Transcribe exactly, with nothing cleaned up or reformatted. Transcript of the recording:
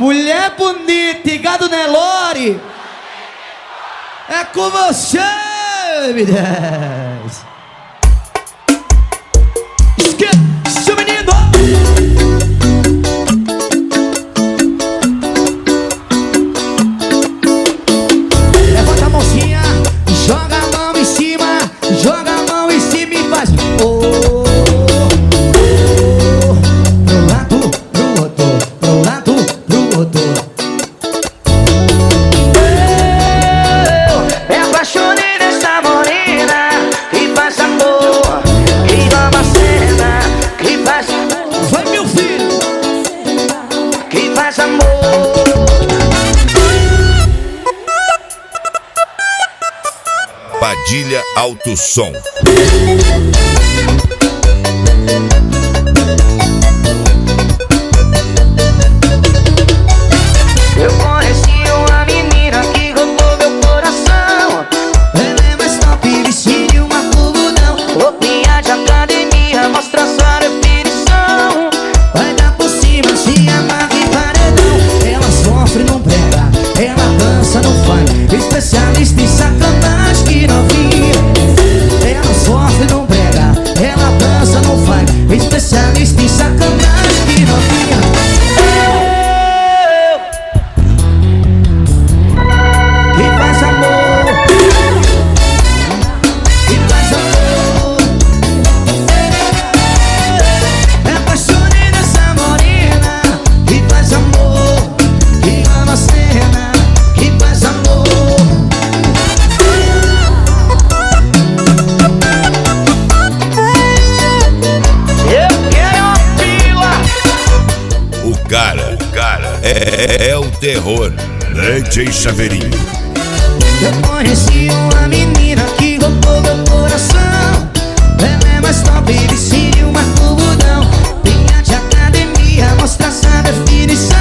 Mulher bonita e gado Nelore, é com você, me desce. Esquece, menino. Levanta a mãozinha, joga a mão em cima, joga a mão em cima e faz oh, oh, pro lado, pro outro, pro lado, pro outro. Eu me apaixonei dessa morena que faz amor, que ama a cena, que faz amor. Vai, meu filho, que faz amor. Padilha Alto Som. Eu conheci uma menina que roubou meu coração. ela é mais top, vestido uma algodão. Roupinha de academia, mostra sua definição. Vai dar por cima, se amarra em paredão. Ela sofre, não prega, ela dança, não faz. Especialista em sacanagem que não via. Ela sofre, não prega, ela dança, não faz. Especialista em sacanagem que não via. Que faz amor, que faz amor. Me apaixonei nessa morena que faz amor, que ama a cena, que faz amor. Eu quero uma pila. O cara, o cara é, é o terror. D J Chaveirinho. Eu conheci uma menina que roubou meu coração. Ela é mais top, vestido uma algodão. Vinha de academia, mostra essa definição.